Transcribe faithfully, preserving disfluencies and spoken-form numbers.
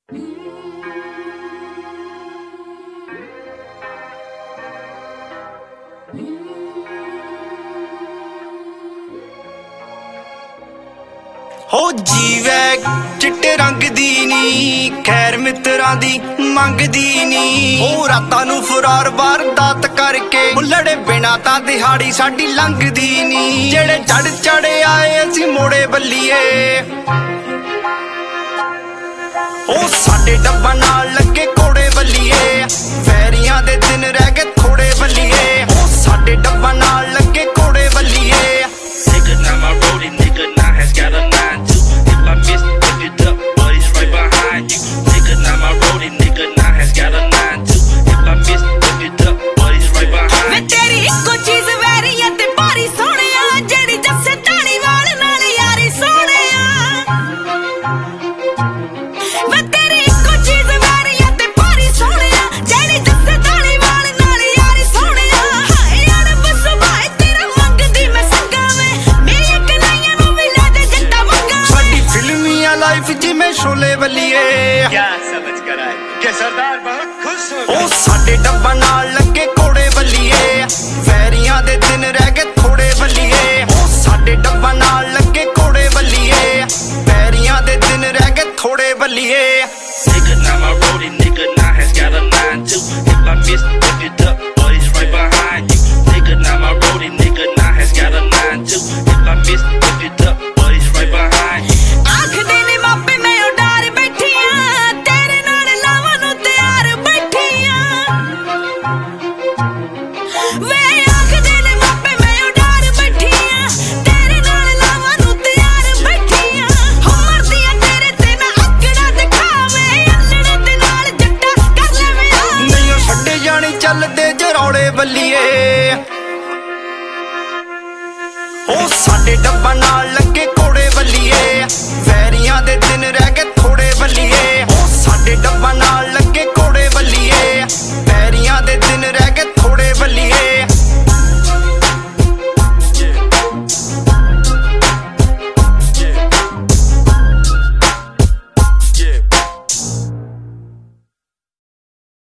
हो जीवै चिट्टे रंग दी नी खैर मित्रां दी मंगदी नी हो रातां नूं फरार वारदात करके लड़े बिना तां दिहाड़ी साडी लंघदी नी जेड़े चढ़ चढ़े आए असीं मोड़े बल्लीए ओ साडे डब्बा नाल लगे कोड़े बल्लीए वैरियां दे दिन रह गए थोड़े बल्लीए ओ साडे डब्बा नाल लगे कोड़े बल्लीए Nigga, now my roadie nigga now has got a nine two. If I miss, pick it up, but it's right behind you. Nigga, now my roadie nigga now has got a nine two. If I miss, pick it up, but it's right behind you. तेरी इक्को चीज वैरियां ते भारी सोहणिया जेड़ी जस्से ताली वाल नाल यारी सोहणिया वे तेरी इक्को चीज वैरियां ते भारी सोहणिया जेड़ी जस्से ताली वाल नाल यारी सोहणिया हाय यार बस भाई तेरा मंगदी मैं संगा में मेरी कलाइयां नूं भी ले दे जट्टा मंगा साडी फिल्मिया लाइफ जिवें शोले बल्लीए क्या समझ कर आए कि सरदार बहुत खुश हो ओ साडे डब्बा नाल लगे कोड़े बल्लीए वैरियां दे दिन रह गए थोड़े बल्लीए ओ साडे डब्बा नाल लगे कोड़े बल्लीए वैरियां दे दिन रह गए थोड़े बल्लीए Nigga, now my roadie nigga now has got a nine two. If I miss, pick it up, but it's right behind you. Nigga, now my roadie nigga now has got a nine two. If I miss, pick it up, but it's right behind you. आखदे ने मापे मैं उडार बैठियां तेरे नाल लावां नूं तैयार बैठियां वे आखदे ने मापे मैं उडार बैठियां तेरे नाल लावां नूं तैयार बैठियां हो मरदियां तेरे ते मैं अकड़ा दिखावे अल्लड़ दे नाल जट्टा कर लेवे नहीं ओ छड्डे जाने चलदे जरौड़े बल्लीए ओ साडे डब्बा नाल लगे कोड़े बल्लीए वैरियां दे दिन रह गए थोड़े बल्लीए ओ साडे डब्बा